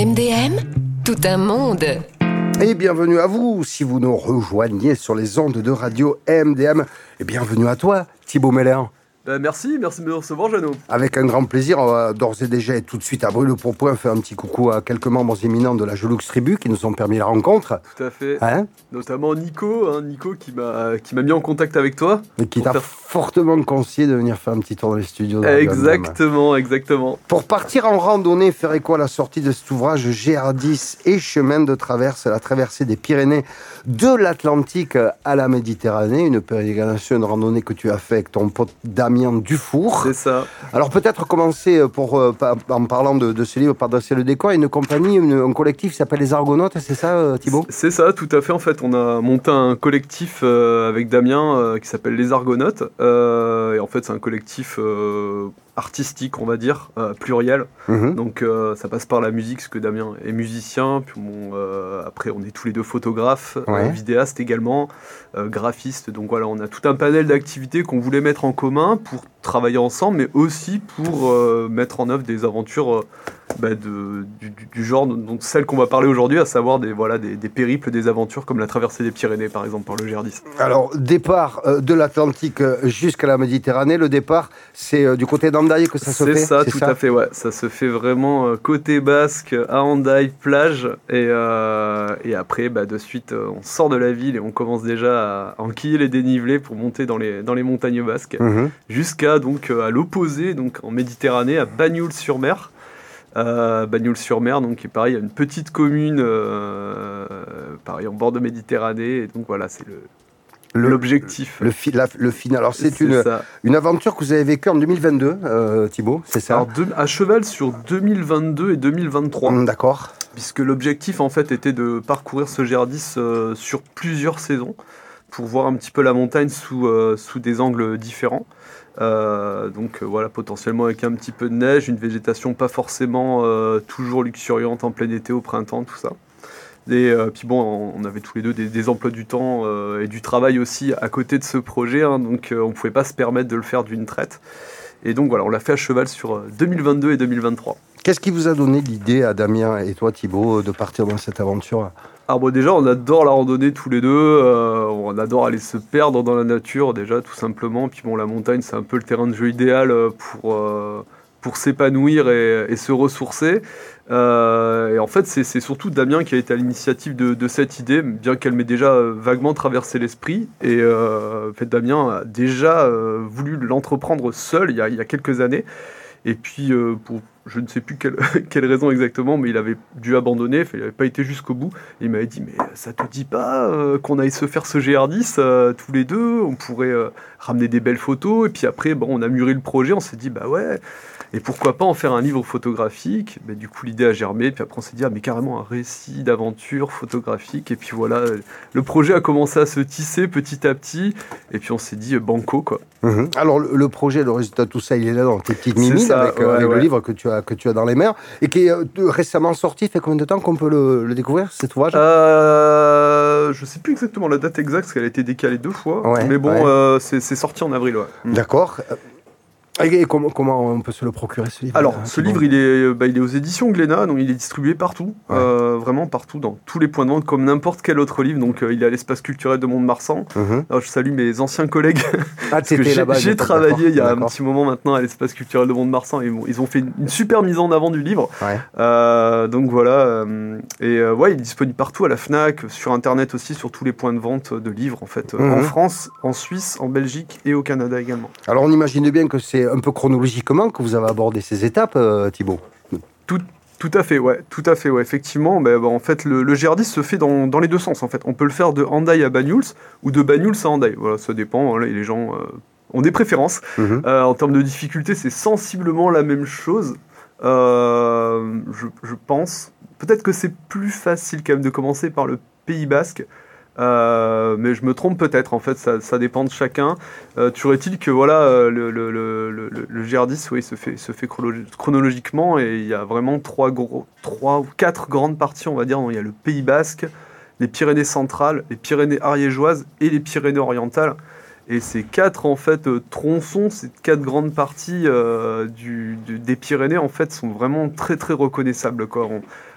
MDM, tout un monde. Et bienvenue à vous, si vous nous rejoignez sur les ondes de radio MDM. Et bienvenue à toi, Thibaut Meller. Merci de me recevoir, Jeannot. Avec un grand plaisir, on va d'ores et déjà et tout de suite à brûle-pourpoint faire un petit coucou à quelques membres éminents de la Gelux Tribu qui nous ont permis la rencontre. Tout à fait. Notamment Nico qui m'a mis en contact avec toi. Et qui t'a fortement conseillé de venir faire un petit tour dans les studios. Exactement. Pour partir en randonnée, faire écho à la sortie de cet ouvrage GR10 et chemin de traverse, la traversée des Pyrénées de l'Atlantique à la Méditerranée, une pérégrination, une randonnée que tu as fait avec ton pote Damien Dufour. C'est ça. Alors peut-être commencer en parlant de ce livre par dresser le décor. Une compagnie, un collectif qui s'appelle les Argonautes, c'est ça Thibaut ? C'est ça, tout à fait. En fait, on a monté un collectif avec Damien qui s'appelle les Argonautes. Et en fait, c'est un collectif artistique, on va dire, pluriel. Donc ça passe par la musique, parce que Damien est musicien. Puis après, on est tous les deux photographes, vidéastes également, graphistes. Donc voilà, on a tout un panel d'activités qu'on voulait mettre en commun pour travailler ensemble, mais aussi pour mettre en œuvre des aventures du genre, donc celle qu'on va parler aujourd'hui, à savoir des périples, des aventures comme la traversée des Pyrénées, par exemple, par le GR10. Alors, départ de l'Atlantique jusqu'à la Méditerranée, le départ, c'est du côté d'Hendaye que ça se fait ? C'est ça, tout à fait, ouais. Ça se fait vraiment côté basque, à Hendaye, plage, et après, de suite, on sort de la ville et on commence déjà à enquiller les dénivelés pour monter dans les montagnes basques, jusqu'à donc à l'opposé, donc en Méditerranée, à Bagnols-sur-Mer. Bagnols-sur-Mer, donc qui est pareil, il y a une petite commune, pareil en bord de Méditerranée, et donc voilà, c'est l'objectif. Le final. Alors c'est une aventure que vous avez vécue en 2022, Thibaut, c'est ça ? Alors à cheval sur 2022 et 2023. D'accord. Puisque l'objectif en fait était de parcourir ce GR10 sur plusieurs saisons, pour voir un petit peu la montagne sous des angles différents. Voilà, potentiellement avec un petit peu de neige, une végétation pas forcément toujours luxuriante en plein été, au printemps, tout ça. Et puis on avait tous les deux des emplois du temps et du travail aussi à côté de ce projet, donc on pouvait pas se permettre de le faire d'une traite. Et donc voilà, on l'a fait à cheval sur 2022 et 2023. Qu'est-ce qui vous a donné l'idée à Damien et toi, Thibaut, de partir dans cette aventure ? Alors déjà, on adore la randonnée tous les deux, on adore aller se perdre dans la nature déjà, tout simplement. Puis la montagne, c'est un peu le terrain de jeu idéal pour s'épanouir et se ressourcer. Et en fait, c'est surtout Damien qui a été à l'initiative de cette idée, bien qu'elle m'ait déjà vaguement traversé l'esprit. Et en fait, Damien a déjà voulu l'entreprendre seul il y a quelques années. Et puis, pour je ne sais plus quelle raison exactement, mais il avait dû abandonner, il n'avait pas été jusqu'au bout. Et il m'avait dit, mais ça te dit pas qu'on aille se faire ce GR10 tous les deux, on pourrait ramener des belles photos. Et puis après, on a mûri le projet, on s'est dit, ouais, et pourquoi pas en faire un livre photographique. Du coup, l'idée a germé, puis après on s'est dit, mais carrément un récit d'aventure photographique. Et puis voilà, le projet a commencé à se tisser petit à petit, et puis on s'est dit, banco, quoi. Alors le projet, le résultat de tout ça, il est là dans tes petites mimines, avec le livre que tu as dans les mains, et qui est récemment sorti. Fait combien de temps qu'on peut le découvrir, cet ouvrage ? Je sais plus exactement la date exacte, parce qu'elle a été décalée 2 fois, mais c'est sorti en avril. D'accord. Et comment on peut se le procurer, ce livre ? Alors, ce livre, il est aux éditions Glénat, donc il est distribué partout, vraiment partout, dans tous les points de vente, comme n'importe quel autre livre. Donc, il est à l'espace culturel de Mont-de-Marsan. Alors, je salue mes anciens collègues, parce que j'ai travaillé il y a un petit moment maintenant à l'espace culturel de Mont-de-Marsan, et ils ont fait une super mise en avant du livre. Donc voilà, il est disponible partout, à la Fnac, sur Internet aussi, sur tous les points de vente de livres, en fait, en France, en Suisse, en Belgique et au Canada également. Alors, on imagine bien que c'est un peu chronologiquement que vous avez abordé ces étapes, Thibaut. Tout à fait, effectivement. En fait, le GR10 se fait dans les deux sens. En fait, on peut le faire de Hendaye à Bagnols ou de Bagnols à Hendaye. Voilà, ça dépend. Les gens ont des préférences. En termes de difficulté, c'est sensiblement la même chose. Je pense. Peut-être que c'est plus facile quand même de commencer par le Pays Basque. Mais je me trompe peut-être, en fait, ça dépend de chacun. Toujours est-il que le GR10 se fait chronologiquement, et il y a vraiment 3 ou 4 grandes parties, on va dire. Il y a le Pays Basque, les Pyrénées centrales, les Pyrénées ariégeoises et les Pyrénées orientales. Et ces 4 en fait tronçons, ces 4 grandes parties des Pyrénées en fait sont vraiment très très reconnaissables, quoi.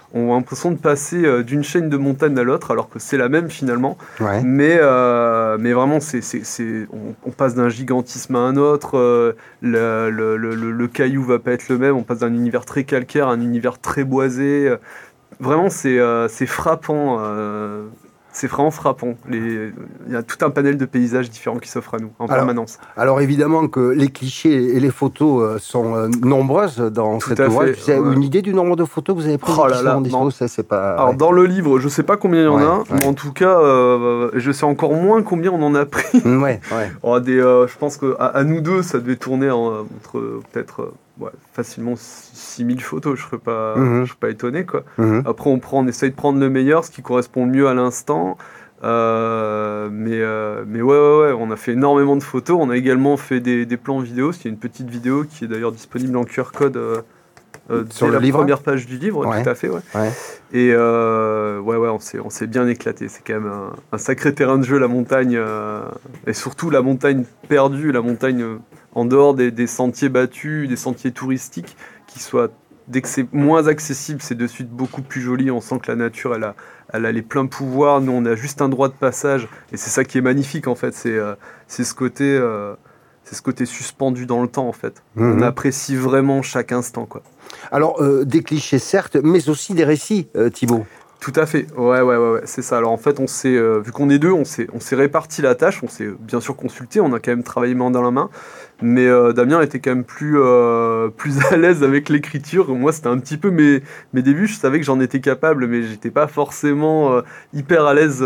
ont l'impression de passer d'une chaîne de montagnes à l'autre, alors que c'est la même finalement. Ouais. Mais vraiment, on passe d'un gigantisme à un autre. Le caillou va pas être le même. On passe d'un univers très calcaire à un univers très boisé. Vraiment, c'est frappant. C'est vraiment frappant. Il y a tout un panel de paysages différents qui s'offrent à nous en permanence. Alors évidemment que les clichés et les photos sont nombreuses dans cet ouvrage. Tu as une idée du nombre de photos que vous avez prises? C'est pas... Alors dans le livre, je sais pas combien il y en a, mais en tout cas, je sais encore moins combien on en a pris. Je pense qu'à nous deux, ça devait tourner entre peut-être... facilement 6000 photos, je serais pas étonné, quoi. Après on essaye de prendre le meilleur, ce qui correspond le mieux à l'instant, mais on a fait énormément de photos. On a également fait des plans vidéo. Il y a une petite vidéo qui est d'ailleurs disponible en QR code sur la première page du livre. Tout à fait, et on s'est bien éclaté. C'est quand même un sacré terrain de jeu, la montagne, et surtout la montagne perdue, la montagne en dehors des sentiers battus, des sentiers touristiques, dès que c'est moins accessible, c'est de suite beaucoup plus joli. On sent que la nature, elle a les pleins pouvoirs. Nous, on a juste un droit de passage, et c'est ça qui est magnifique en fait. C'est ce côté suspendu dans le temps en fait. On apprécie vraiment chaque instant, quoi. Alors des clichés certes, mais aussi des récits, Thibaut. Tout à fait, ouais, c'est ça. Alors en fait, vu qu'on est deux, on s'est réparti la tâche, on s'est bien sûr consulté, on a quand même travaillé main dans la main, mais Damien était quand même plus à l'aise avec l'écriture. Moi, c'était un petit peu mes débuts, je savais que j'en étais capable, mais j'étais pas forcément hyper à l'aise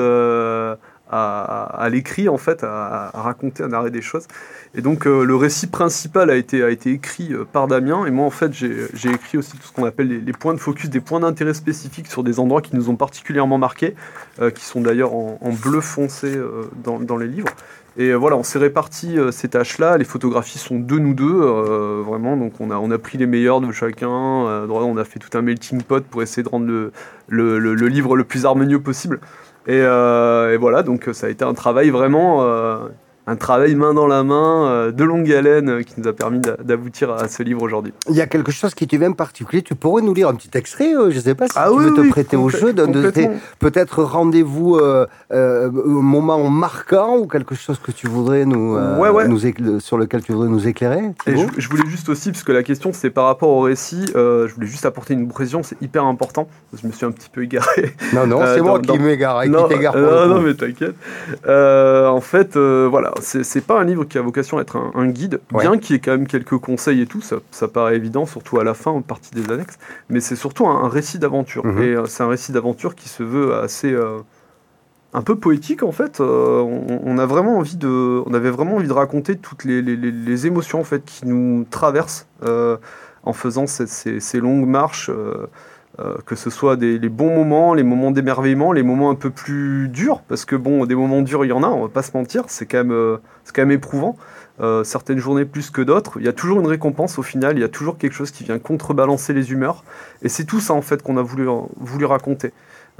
à l'écrit, en fait, à raconter, à narrer des choses. Et donc le récit principal a été écrit par Damien, et moi en fait j'ai écrit aussi tout ce qu'on appelle les points de focus, des points d'intérêt spécifiques sur des endroits qui nous ont particulièrement marqués, qui sont d'ailleurs en bleu foncé dans les livres. Et voilà, on s'est réparti ces tâches-là. Les photographies sont de nous deux, vraiment. Donc on a pris les meilleurs de chacun. On a fait tout un melting pot pour essayer de rendre le livre le plus harmonieux possible. Et voilà, donc ça a été un travail vraiment... un travail main dans la main, de longue haleine, qui nous a permis d'aboutir à ce livre aujourd'hui. Il y a quelque chose qui te vient en particulier. Tu pourrais nous lire un petit extrait, je ne sais pas si tu veux te prêter au jeu, peut-être rendez-vous moment marquant ou quelque chose que tu voudrais sur lequel tu voudrais nous éclairer. Et je voulais juste aussi, parce que la question c'est par rapport au récit, je voulais juste apporter une précision, c'est hyper important. Je me suis un petit peu égaré. Non, c'est moi qui m'égare et qui t'égare. Non, mais t'inquiète. En fait, voilà. C'est pas un livre qui a vocation à être un guide, bien qu'il y ait quand même quelques conseils et tout, ça paraît évident, surtout à la fin, en partie des annexes, mais c'est surtout un récit d'aventure. Et c'est un récit d'aventure qui se veut assez... un peu poétique en fait. On avait vraiment envie de raconter toutes les émotions en fait, qui nous traversent en faisant ces longues marches, que ce soit les bons moments, les moments d'émerveillement, les moments un peu plus durs, parce que bon, des moments durs il y en a, on va pas se mentir, c'est quand même éprouvant, certaines journées plus que d'autres. Il y a toujours une récompense au final, il y a toujours quelque chose qui vient contrebalancer les humeurs, et c'est tout ça en fait qu'on a voulu raconter.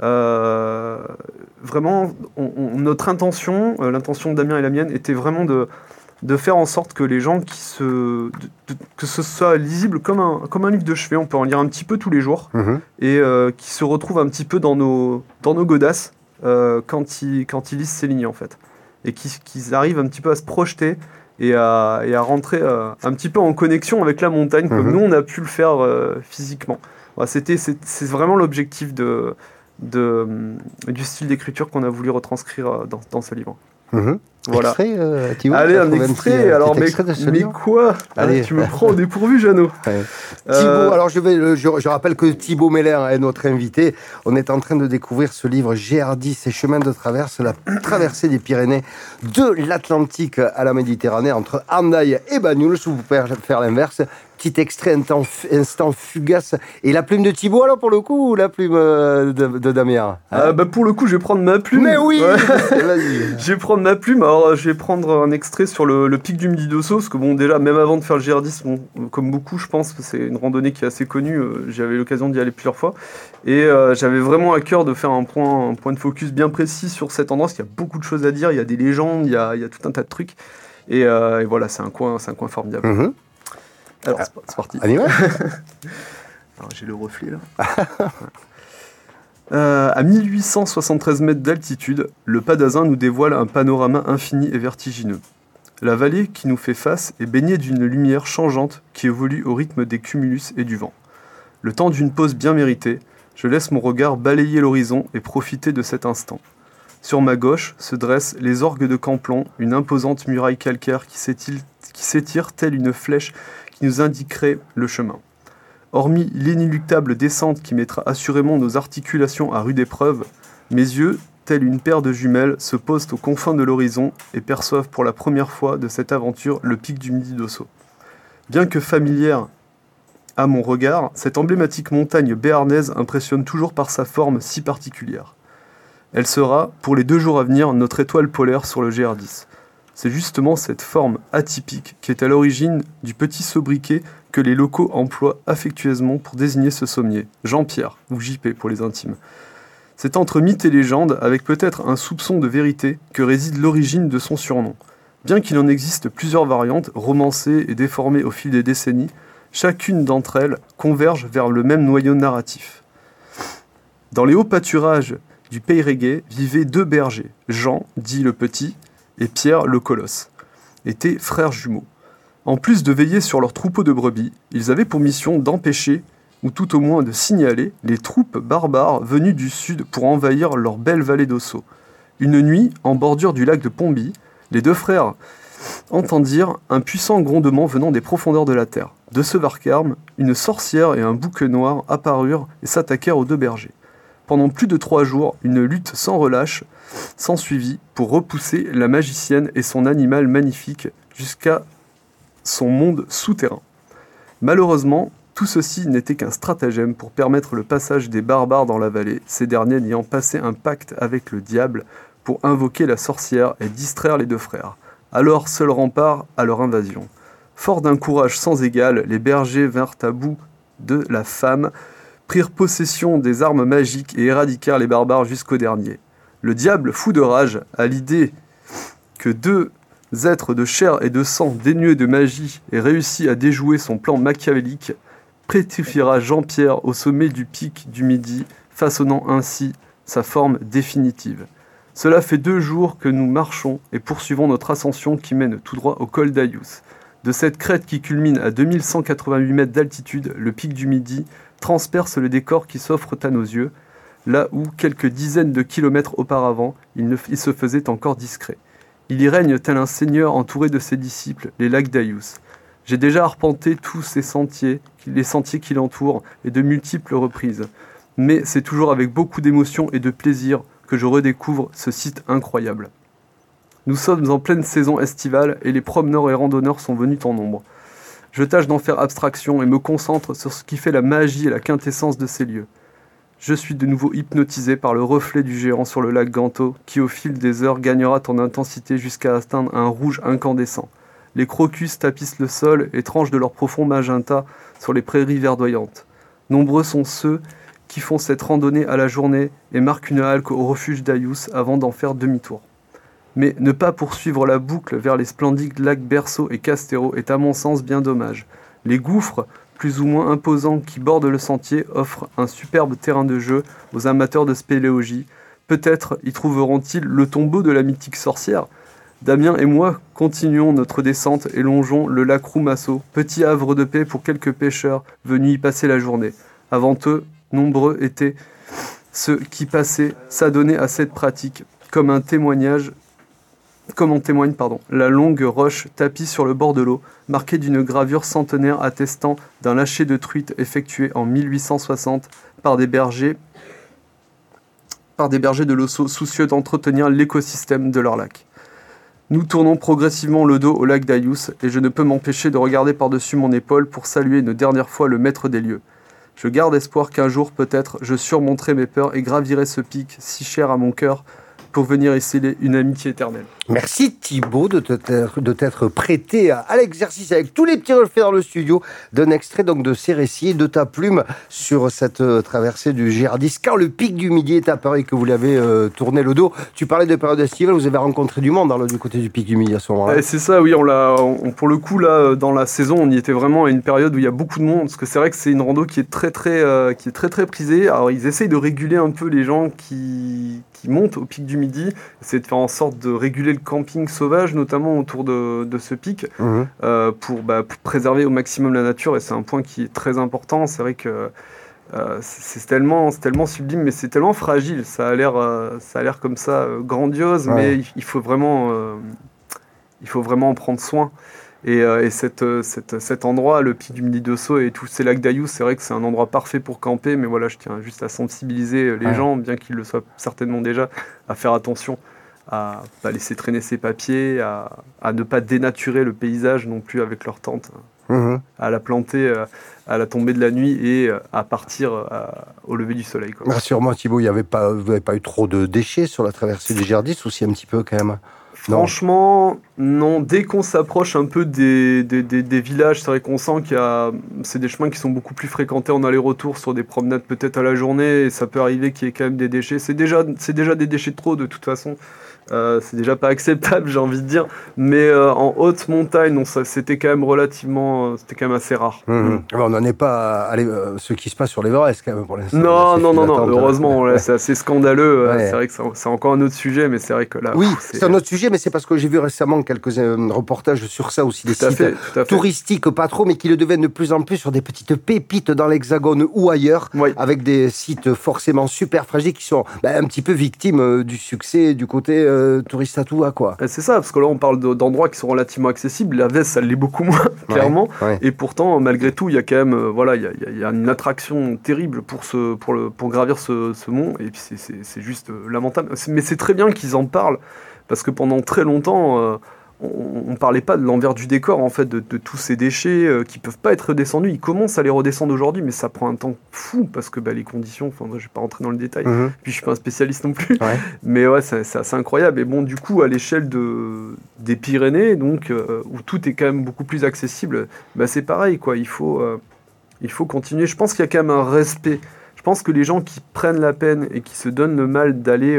Vraiment, notre intention, l'intention de Damien et la mienne, était vraiment de faire en sorte que les gens que ce soit lisible comme un livre de chevet, on peut en lire un petit peu tous les jours, et qui se retrouvent un petit peu dans nos godasses quand ils lisent ces lignes en fait, et qu'ils arrivent un petit peu à se projeter et à rentrer un petit peu en connexion avec la montagne comme nous on a pu le faire physiquement. Voilà, c'est vraiment l'objectif du style d'écriture qu'on a voulu retranscrire dans ce livre. Voilà. Extrait, Thibaut, allez, un extrait. Alors, mais quoi? Allez. Tu me prends au dépourvu, Jeannot. Thibaut, alors je rappelle que Thibaut Meller est notre invité. On est en train de découvrir ce livre GR10 et chemins de traverse, la traversée des Pyrénées de l'Atlantique à la Méditerranée, entre Hendaye et Banyuls. Vous pouvez faire l'inverse. Petit extrait, instant fugace. Et la plume de Thibaut, alors, pour le coup, ou la plume de Damien? Pour le coup, je vais prendre ma plume. Mais oui. Vas-y. Je vais prendre ma plume. Alors, je vais prendre un extrait sur le pic du Midi d'Osso, parce que bon, déjà, même avant de faire le GR10, comme beaucoup, je pense que c'est une randonnée qui est assez connue. J'avais l'occasion d'y aller plusieurs fois. Et j'avais vraiment à cœur de faire un point de focus bien précis sur cet endroit, parce qu'il y a beaucoup de choses à dire. Il y a des légendes, il y a tout un tas de trucs. Et voilà, c'est un coin formidable. Alors, c'est parti. Allez, ouais. Alors, j'ai le reflet là. À 1873 mètres d'altitude, le Padazin nous dévoile un panorama infini et vertigineux. La vallée qui nous fait face est baignée d'une lumière changeante qui évolue au rythme des cumulus et du vent. Le temps d'une pause bien méritée, je laisse mon regard balayer l'horizon et profiter de cet instant. Sur ma gauche se dressent les orgues de Camplon, une imposante muraille calcaire qui s'étire telle une flèche qui nous indiquerait le chemin. Hormis l'inéluctable descente qui mettra assurément nos articulations à rude épreuve, mes yeux, tels une paire de jumelles, se posent aux confins de l'horizon et perçoivent pour la première fois de cette aventure le pic du Midi d'Ossau. Bien que familière à mon regard, cette emblématique montagne béarnaise impressionne toujours par sa forme si particulière. Elle sera, pour les 2 jours à venir, notre étoile polaire sur le GR10. C'est justement cette forme atypique qui est à l'origine du petit sobriquet que les locaux emploient affectueusement pour désigner ce sommier, Jean-Pierre, ou JP pour les intimes. C'est entre mythe et légende, avec peut-être un soupçon de vérité, que réside l'origine de son surnom. Bien qu'il en existe plusieurs variantes, romancées et déformées au fil des décennies, chacune d'entre elles converge vers le même noyau narratif. Dans les hauts pâturages du Pays Régais vivaient 2 bergers, Jean, dit le Petit, et Pierre, le Colosse, étaient frères jumeaux. En plus de veiller sur leur troupeau de brebis, ils avaient pour mission d'empêcher, ou tout au moins de signaler, les troupes barbares venues du sud pour envahir leur belle vallée d'Ossau. Une nuit, en bordure du lac de Pomby, les 2 frères entendirent un puissant grondement venant des profondeurs de la terre. De ce vacarme, une sorcière et un bouc noir apparurent et s'attaquèrent aux 2 bergers. Pendant plus de 3 jours, une lutte sans relâche s'ensuivit pour repousser la magicienne et son animal magnifique jusqu'à son monde souterrain. Malheureusement, tout ceci n'était qu'un stratagème pour permettre le passage des barbares dans la vallée, ces derniers n'ayant passé un pacte avec le diable pour invoquer la sorcière et distraire les 2 frères. Alors seul rempart à leur invasion. Forts d'un courage sans égal, les bergers vinrent à bout de la femme, prirent possession des armes magiques et éradiquèrent les barbares jusqu'au dernier. Le diable, fou de rage, à l'idée que 2 êtres de chair et de sang dénués de magie aient réussi à déjouer son plan machiavélique, pétrifiera Jean-Pierre au sommet du pic du Midi, façonnant ainsi sa forme définitive. Cela fait 2 jours que nous marchons et poursuivons notre ascension qui mène tout droit au col d'Ayous. De cette crête qui culmine à 2188 mètres d'altitude, le pic du Midi transperce le décor qui s'offre à nos yeux, là où, quelques dizaines de kilomètres auparavant, il se faisait encore discret. Il y règne tel un seigneur entouré de ses disciples, les lacs d'Ayous. J'ai déjà arpenté tous ces sentiers, les sentiers qui l'entourent, et de multiples reprises. Mais c'est toujours avec beaucoup d'émotion et de plaisir que je redécouvre ce site incroyable. Nous sommes en pleine saison estivale et les promeneurs et randonneurs sont venus en nombre. Je tâche d'en faire abstraction et me concentre sur ce qui fait la magie et la quintessence de ces lieux. Je suis de nouveau hypnotisé par le reflet du géant sur le lac Ganto qui au fil des heures gagnera en intensité jusqu'à atteindre un rouge incandescent. Les crocus tapissent le sol et tranchent de leur profond magenta sur les prairies verdoyantes. Nombreux sont ceux qui font cette randonnée à la journée et marquent une halte au refuge d'Ayous avant d'en faire demi-tour. Mais ne pas poursuivre la boucle vers les splendides lacs Berceau et Castero est à mon sens bien dommage. Les gouffres, plus ou moins imposants qui bordent le sentier, offrent un superbe terrain de jeu aux amateurs de spéléologie. Peut-être y trouveront-ils le tombeau de la mythique sorcière. Damien et moi continuons notre descente et longeons le lac Roumasso, petit havre de paix pour quelques pêcheurs venus y passer la journée. Avant eux, nombreux étaient ceux qui passaient s'adonner à cette pratique, comme en témoigne la longue roche tapie sur le bord de l'eau, marquée d'une gravure centenaire attestant d'un lâcher de truite effectué en 1860 par des bergers de l'Ossau soucieux d'entretenir l'écosystème de leur lac. Nous tournons progressivement le dos au lac d'Ayous et je ne peux m'empêcher de regarder par-dessus mon épaule pour saluer une dernière fois le maître des lieux. Je garde espoir qu'un jour, peut-être, je surmonterai mes peurs et gravirai ce pic si cher à mon cœur pour venir y sceller une amitié éternelle. Merci Thibaut de t'être prêté à l'exercice avec tous les petits reflets dans le studio d'un extrait donc de ces récits et de ta plume sur cette traversée du Gérardis. Quand le pic du Midi est apparu et que vous lui avez tourné le dos, tu parlais de période estivale, vous avez rencontré du monde du côté du pic du Midi à ce moment-là. C'est ça, oui, pour le coup, là, dans la saison, on y était vraiment à une période où il y a beaucoup de monde, parce que c'est vrai que c'est une rando qui est très prisée. Alors ils essayent de réguler un peu les gens qui montent au pic du Midi, essayer de faire en sorte de réguler le camping sauvage, notamment autour de ce pic, pour préserver au maximum la nature, et c'est un point qui est très important. C'est vrai que c'est tellement sublime, mais c'est tellement fragile. Ça a l'air comme ça grandiose, mais il faut vraiment en prendre soin. Et cet endroit, le pic du Midi d'Osso et tous ces lacs d'Ayous, c'est vrai que c'est un endroit parfait pour camper, mais voilà, je tiens juste à sensibiliser les gens, bien qu'ils le soient certainement déjà, à faire attention, à pas laisser traîner ses papiers, à ne pas dénaturer le paysage non plus avec leur tente, à la planter à la tombée de la nuit et à partir au lever du soleil, quoi. Rassure-moi Thibaut, vous n'avez pas eu trop de déchets sur la traversée du Gérardis, ou si un petit peu quand même? Franchement, non. Dès qu'on s'approche un peu des villages, c'est vrai qu'on sent c'est des chemins qui sont beaucoup plus fréquentés en aller-retour sur des promenades peut-être à la journée, et ça peut arriver qu'il y ait quand même des déchets. C'est déjà des déchets de trop de toute façon. C'est déjà pas acceptable, j'ai envie de dire. Mais en haute montagne, c'était quand même assez rare. On n'en est pas à ce qui se passe sur l'Everest quand même pour l'instant. Non. Heureusement, c'est assez scandaleux. C'est vrai que c'est encore un autre sujet, mais c'est vrai que là... Oui, c'est un autre sujet, mais c'est parce que j'ai vu récemment quelques reportages sur ça aussi, des sites touristiques, pas trop, mais qui le deviennent de plus en plus sur des petites pépites dans l'Hexagone ou ailleurs, avec des sites forcément super fragiles qui sont un petit peu victimes du succès du côté touriste à tout, quoi. C'est ça, parce que là on parle d'endroits qui sont relativement accessibles. La Veste, ça l'est beaucoup moins, clairement. Et pourtant, malgré tout, il y a quand même, il y a une attraction terrible pour gravir ce mont. Et puis c'est juste lamentable. Mais c'est très bien qu'ils en parlent, parce que pendant très longtemps, on parlait pas de l'envers du décor, en fait, de tous ces déchets qui peuvent pas être redescendus. Ils commencent à les redescendre aujourd'hui, mais ça prend un temps fou, parce que les conditions, je vais pas rentrer dans le détail, puis je suis pas un spécialiste non plus, mais c'est assez incroyable. Et bon, du coup, à l'échelle des Pyrénées, donc, où tout est quand même beaucoup plus accessible, c'est pareil, quoi. Il faut continuer. Je pense qu'il y a quand même un respect. Je pense que les gens qui prennent la peine et qui se donnent le mal d'aller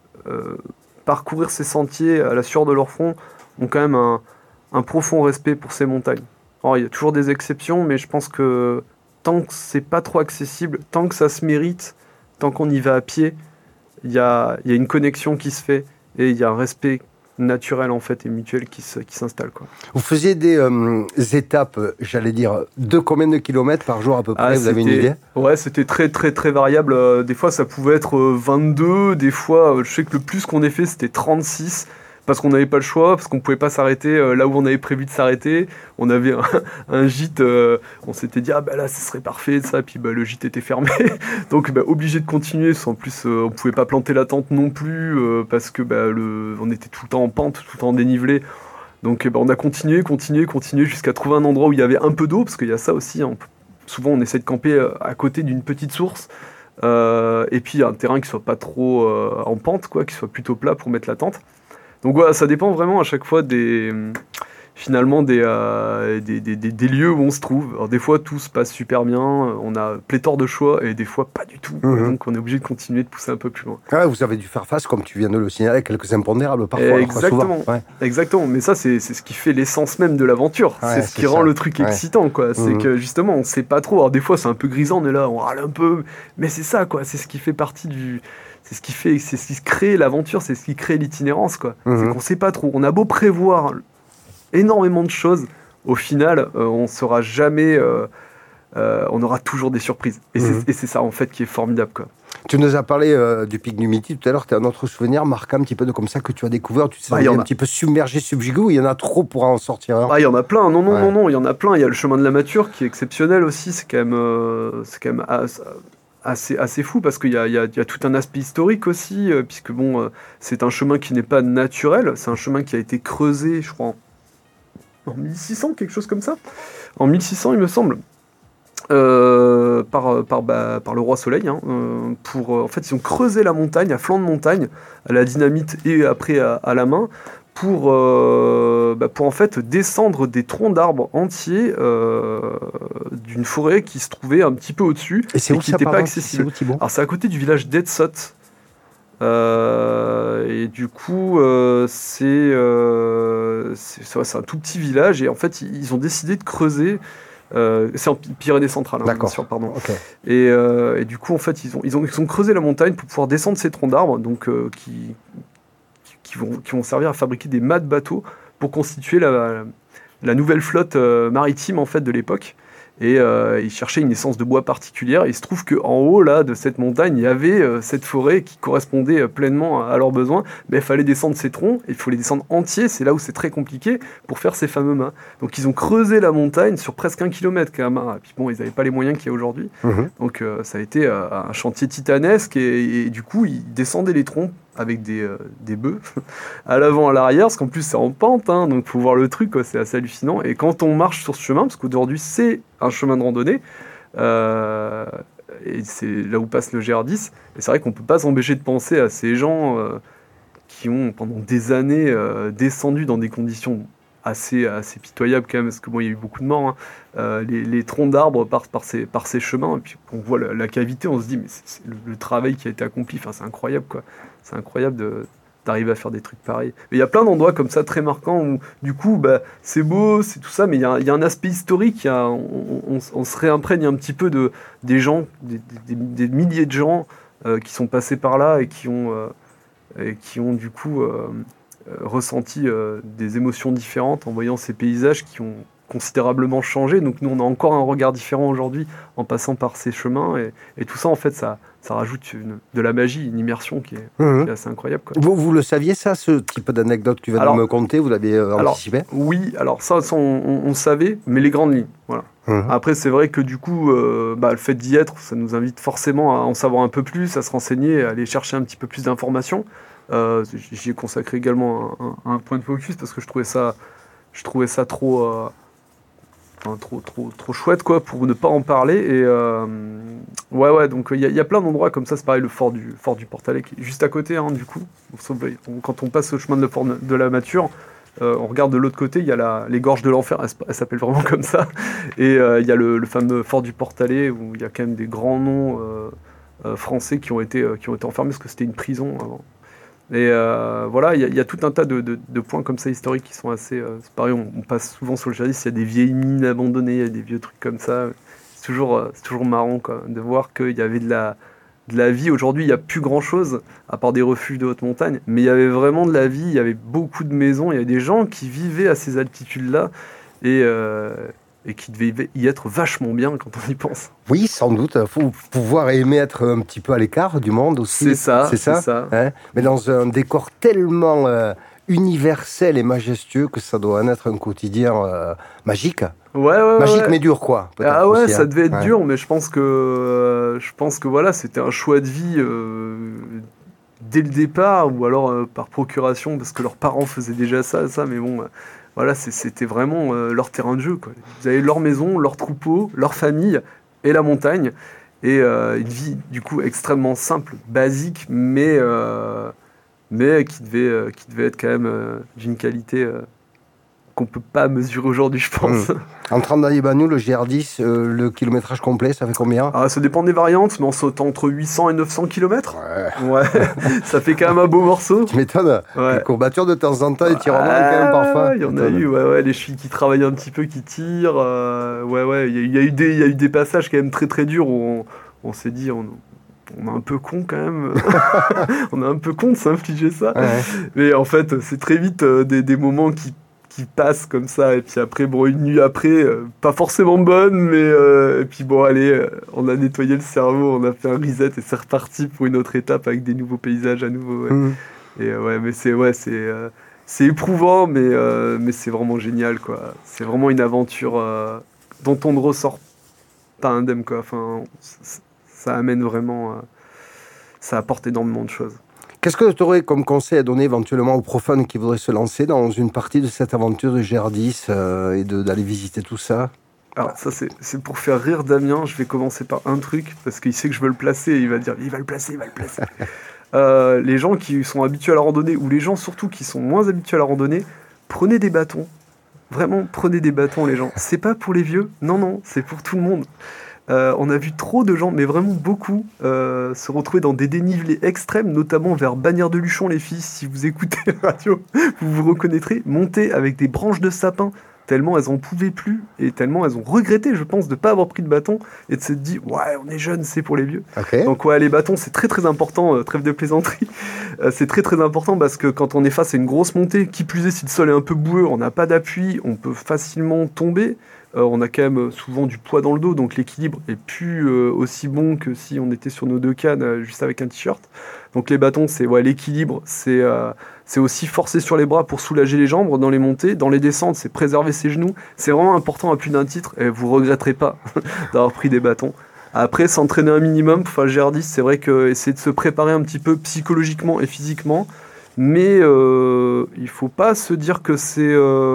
parcourir ces sentiers à la sueur de leur front ont quand même un profond respect pour ces montagnes. Alors, il y a toujours des exceptions, mais je pense que tant que c'est pas trop accessible, tant que ça se mérite, tant qu'on y va à pied, il y a une connexion qui se fait, et il y a un respect naturel, en fait, et mutuel qui s'installe, quoi. Vous faisiez des étapes, j'allais dire, de combien de kilomètres par jour à peu près? Vous avez une idée? Ouais, c'était très très très variable. Des fois ça pouvait être 22, des fois je sais que le plus qu'on ait fait c'était 36, parce qu'on n'avait pas le choix, parce qu'on pouvait pas s'arrêter là où on avait prévu de s'arrêter. On avait un gîte, on s'était dit là ce serait parfait, ça, puis le gîte était fermé, donc obligé de continuer. En plus on pouvait pas planter la tente non plus, parce que on était tout le temps en pente, tout le temps en dénivelé. Donc on a continué jusqu'à trouver un endroit où il y avait un peu d'eau, parce qu'il y a ça aussi, hein. Souvent on essaie de camper à côté d'une petite source, et puis un terrain qui soit pas trop en pente, quoi, qui soit plutôt plat pour mettre la tente. Donc voilà, ça dépend vraiment à chaque fois des lieux où on se trouve. Alors des fois tout se passe super bien, on a pléthore de choix, et des fois pas du tout. Donc on est obligé de continuer de pousser un peu plus loin. Vous avez dû faire face, comme tu viens de le signaler, à quelques impondérables parfois. Exactement. Exactement. Mais ça c'est ce qui fait l'essence même de l'aventure. C'est ce qui rend le truc excitant, quoi. C'est que justement on sait pas trop. Alors des fois c'est un peu grisant, on est là, on râle un peu, mais c'est ça, quoi. C'est ce qui fait partie c'est ce qui crée l'aventure, c'est ce qui crée l'itinérance, quoi. C'est qu'on sait pas trop. On a beau prévoir énormément de choses, au final, on saura jamais. On aura toujours des surprises. Et c'est ça, en fait, qui est formidable, quoi. Tu nous as parlé du pic du Midi tout à l'heure. Tu as un autre souvenir marquant, un petit peu comme ça, que tu as découvert. Tu t'es un petit peu submergé, subjugué, ou il y en a trop pour en sortir un? Il y en a plein. Non, il y en a plein. Il y a le chemin de la Mature qui est exceptionnel aussi. C'est quand même assez fou, parce qu'il y a tout un aspect historique aussi, puisque c'est un chemin qui n'est pas naturel. C'est un chemin qui a été creusé, je crois, en 1600, quelque chose comme ça. En 1600, il me semble. Par le roi Soleil, hein, en fait ils ont creusé la montagne à flanc de montagne, à la dynamite et après à la main, pour en fait descendre des troncs d'arbres entiers d'une forêt qui se trouvait un petit peu au-dessus Et c'est où qui ça, n'était pas pardon accessible. C'est où, Thibaut? Alors c'est à côté du village d'Etsot. Et du coup, c'est un tout petit village et en fait ils ont décidé de creuser. C'est en Pyrénées centrales, hein, bien D'accord. sûr, pardon. Ok. Et du coup, en fait, ils ont creusé la montagne pour pouvoir descendre ces troncs d'arbres, donc qui vont servir à fabriquer des mâts de bateaux pour constituer la nouvelle flotte maritime en fait de l'époque. Et ils cherchaient une essence de bois particulière. Et il se trouve qu'en haut là, de cette montagne, il y avait cette forêt qui correspondait pleinement à leurs besoins. Mais il fallait descendre ces troncs, et il faut les descendre entiers. C'est là où c'est très compliqué pour faire ces fameux mâts. Donc ils ont creusé la montagne sur presque 1 kilomètre quand même. Et puis bon, ils n'avaient pas les moyens qu'il y a aujourd'hui. Mhm. Donc ça a été un chantier titanesque. Et du coup, ils descendaient les troncs avec des bœufs à l'avant, à l'arrière, parce qu'en plus c'est en pente, hein, donc faut voir le truc, quoi, c'est assez hallucinant. Et quand on marche sur ce chemin, parce qu'aujourd'hui c'est un chemin de randonnée, et c'est là où passe le GR10, et c'est vrai qu'on peut pas s'empêcher de penser à ces gens qui ont pendant des années descendu dans des conditions assez pitoyables quand même, parce que bon, il y a eu beaucoup de morts, hein. Les troncs d'arbres partent par ces chemins, et puis quand on voit la cavité, on se dit mais c'est le travail qui a été accompli, enfin c'est incroyable, quoi. C'est incroyable d'arriver à faire des trucs pareils. Mais il y a plein d'endroits comme ça très marquants où du coup c'est beau, c'est tout ça, mais il y a un aspect historique, on se réimprègne un petit peu des gens, des milliers de gens qui sont passés par là et qui ont du coup ressenti des émotions différentes en voyant ces paysages qui ont considérablement changé. Donc nous on a encore un regard différent aujourd'hui en passant par ces chemins, et tout ça en fait ça rajoute de la magie, une immersion qui est assez incroyable, quoi. Vous le saviez ça, ce type d'anecdote que tu viens de me conter, vous l'avez anticipé? Oui, alors ça on savait, mais les grandes lignes, voilà. Après c'est vrai que du coup le fait d'y être, ça nous invite forcément à en savoir un peu plus, à se renseigner, à aller chercher un petit peu plus d'informations. J'y ai consacré également un point de focus parce que je trouvais ça trop chouette, quoi, pour ne pas en parler. Et donc il y a plein d'endroits comme ça. C'est pareil, le fort du Portalet qui est juste à côté, hein, du coup. Quand on passe au chemin de la Mature, on regarde de l'autre côté, il y a les gorges de l'enfer, elle s'appelle vraiment comme ça. Et il y a le fameux fort du Portalet où il y a quand même des grands noms français qui ont été enfermés parce que c'était une prison avant. Et voilà, il y a tout un tas de points comme ça historiques qui sont assez... c'est pareil, on passe souvent sur le GR10, il y a des vieilles mines abandonnées, il y a des vieux trucs comme ça. C'est toujours marrant, quoi, de voir qu'il y avait de la vie. Aujourd'hui, il n'y a plus grand-chose, à part des refuges de haute montagne, mais il y avait vraiment de la vie, il y avait beaucoup de maisons, il y avait des gens qui vivaient à ces altitudes-là, et qui devaient y être vachement bien quand on y pense. Oui, sans doute. Il faut pouvoir aimer être un petit peu à l'écart du monde aussi. C'est ça. Hein, mais dans un décor tellement universel et majestueux que ça doit en être un quotidien magique. Magique, mais dur, quoi. Ah ouais, aussi, ça hein. devait être dur, mais je pense que voilà, c'était un choix de vie dès le départ, ou alors par procuration, parce que leurs parents faisaient déjà ça, mais bon... Voilà, c'était vraiment leur terrain de jeu, quoi. Ils avaient leur maison, leur troupeau, leur famille et la montagne. Et une vie, du coup, extrêmement simple, basique, mais qui devait être quand même d'une qualité qu'on peut pas mesurer aujourd'hui, je pense. En 30 dans les Bagnoux, le GR10, le kilométrage complet, ça fait combien? Ça dépend des variantes, mais on saute entre 800 et 900 km. Ouais. Ça fait quand même un beau morceau. Tu m'étonnes. Ouais. Les courbatures de temps en temps, les tirs en main quand même parfois. Il y en a eu, les chevilles qui travaillent un petit peu, qui tirent. Il y a eu des passages quand même très très durs où on s'est dit, on est un peu con quand même. On est un peu con de s'infliger ça. Ouais. Mais en fait, c'est très vite des moments qui passent comme ça, et puis après, bon, une nuit après, pas forcément bonne, mais et puis bon, allez, on a nettoyé le cerveau, on a fait un reset, et c'est reparti pour une autre étape avec des nouveaux paysages à nouveau. Ouais. Et mais c'est éprouvant, mais c'est vraiment génial, quoi. C'est vraiment une aventure dont on ne ressort pas indemne, quoi. Enfin, ça amène vraiment, ça apporte énormément de choses. Qu'est-ce que tu aurais comme conseil à donner éventuellement aux profanes qui voudraient se lancer dans une partie de cette aventure de GR10 et d'aller visiter tout ça? Alors ça c'est pour faire rire Damien, je vais commencer par un truc, parce qu'il sait que je veux le placer, et il va dire il va le placer. les gens qui sont habitués à la randonnée, ou les gens surtout qui sont moins habitués à la randonnée, prenez des bâtons. Vraiment, prenez des bâtons, les gens. C'est pas pour les vieux, non, c'est pour tout le monde. On a vu trop de gens, mais vraiment beaucoup, se retrouver dans des dénivelés extrêmes, notamment vers Bagnères de Luchon, les filles. Si vous écoutez la radio, vous vous reconnaîtrez. Monter avec des branches de sapin, tellement elles en pouvaient plus, et tellement elles ont regretté, je pense, de ne pas avoir pris de bâton, et de se dire, ouais, on est jeunes, c'est pour les vieux. Okay. Donc ouais, les bâtons, c'est très très important, trêve de plaisanterie. C'est très très important parce que quand on est face à une grosse montée, qui plus est, si le sol est un peu boueux, on n'a pas d'appui, on peut facilement tomber. On a quand même souvent du poids dans le dos, donc l'équilibre est plus aussi bon que si on était sur nos deux cannes juste avec un t-shirt. Donc les bâtons, c'est l'équilibre, c'est aussi forcer sur les bras pour soulager les jambes dans les montées. Dans les descentes, c'est préserver ses genoux. C'est vraiment important à plus d'un titre et vous regretterez pas d'avoir pris des bâtons. Après, s'entraîner un minimum pour faire le GR10, c'est vrai que essayer de se préparer un petit peu psychologiquement et physiquement, mais il faut pas se dire que c'est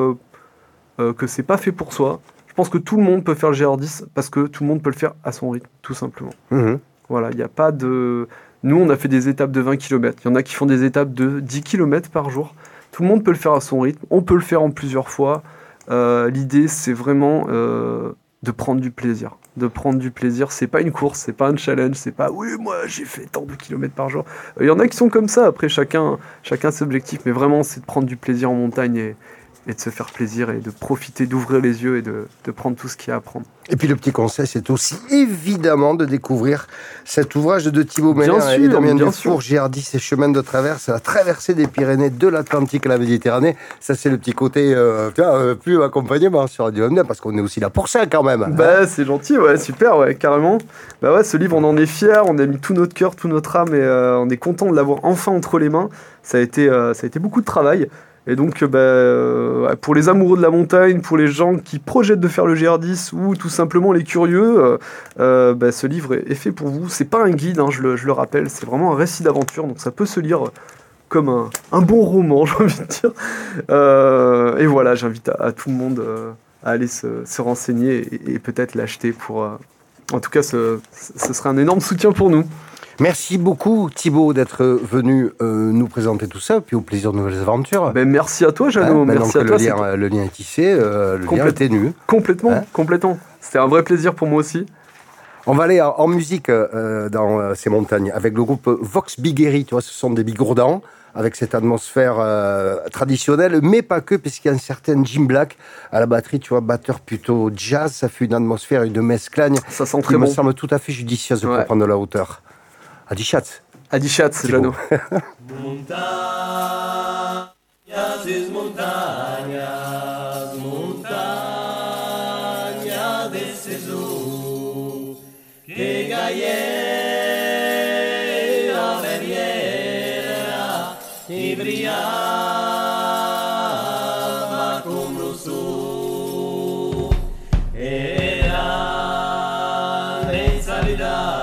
pas fait pour soi. Je pense que tout le monde peut faire le GR10 parce que tout le monde peut le faire à son rythme, tout simplement. Mmh. Voilà, il n'y a pas de... Nous, on a fait des étapes de 20 km. Il y en a qui font des étapes de 10 km par jour. Tout le monde peut le faire à son rythme. On peut le faire en plusieurs fois. L'idée, c'est vraiment de prendre du plaisir. De prendre du plaisir. C'est pas une course, c'est pas un challenge. C'est pas, oui, moi, j'ai fait tant de kilomètres par jour. Il y en a qui sont comme ça. Après, chacun ses objectifs. Mais vraiment, c'est de prendre du plaisir en montagne et de se faire plaisir et de profiter, d'ouvrir les yeux et de prendre tout ce qu'il y a à prendre. Et puis le petit conseil, c'est aussi évidemment de découvrir cet ouvrage de Thibaut Meller et Damien Dufour, GR10 et chemin de traverse, la traversée des Pyrénées de l'Atlantique à la Méditerranée. Ça, c'est le petit côté plus accompagnement sur Radio M9, parce qu'on est aussi là pour ça quand même. Bah, c'est gentil, ouais, super, ouais, carrément. Bah ouais, ce livre, on en est fiers, on a mis tout notre cœur, toute notre âme, et on est content de l'avoir enfin entre les mains. Ça a été beaucoup de travail. Et donc, pour les amoureux de la montagne, pour les gens qui projettent de faire le GR10 ou tout simplement les curieux, ce livre est fait pour vous. C'est pas un guide, hein, je le rappelle, c'est vraiment un récit d'aventure, donc ça peut se lire comme un bon roman, j'ai envie de dire. Et voilà, j'invite à tout le monde à aller se renseigner et peut-être l'acheter pour... En tout cas, ce serait un énorme soutien pour nous. Merci beaucoup Thibaut d'être venu nous présenter tout ça, puis au plaisir de nouvelles aventures. Merci à toi Jeannot, merci à toi. Le lien est tissé, le lien est ténu. Complètement. C'était un vrai plaisir pour moi aussi. On va aller en musique dans ces montagnes avec le groupe Vox Bigueri, tu vois, ce sont des bigourdans avec cette atmosphère traditionnelle, mais pas que, puisqu'il y a un certain Jim Black à la batterie, tu vois, batteur plutôt jazz, ça fait une atmosphère, une mesclagne ça sent qui me semble tout à fait judicieuse pour prendre de la hauteur. Adichatz, Jeannot. Montañas, montañas, montañas de Jesús, que gallega bebiera y brillaba como luz. Era de salida.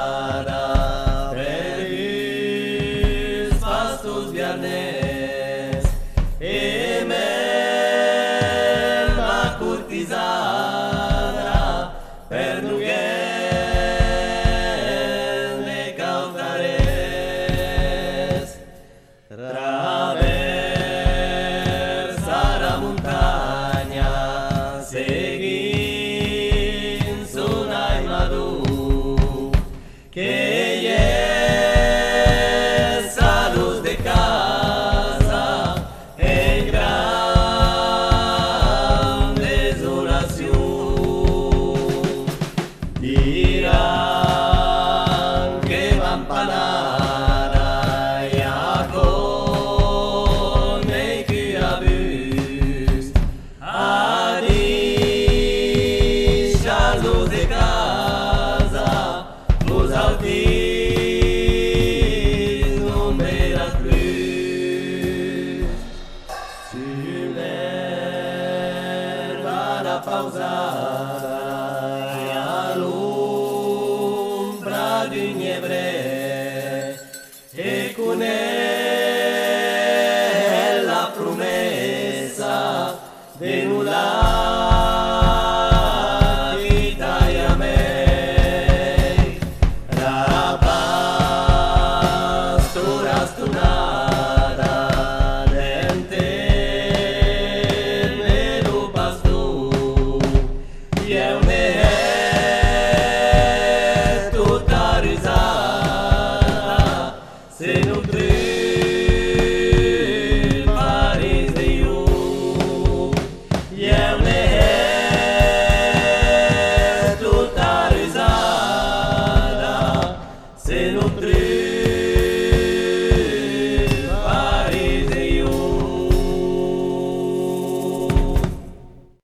Cune